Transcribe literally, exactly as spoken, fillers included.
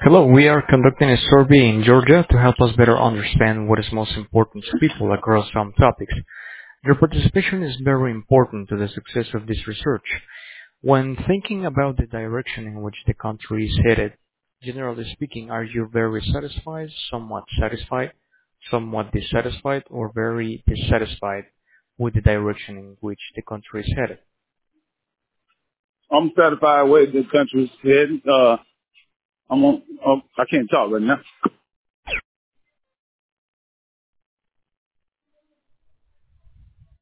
Hello, we are conducting a survey in Georgia to help us better understand what is most important to people across some topics. Your participation is very important to the success of this research. When thinking about the direction in which the country is headed, generally speaking, are you very satisfied, somewhat satisfied, somewhat dissatisfied, or very dissatisfied with the direction in which the country is headed? I'm satisfied with the country's heading. Uh, I'm on, um, I can't talk right now.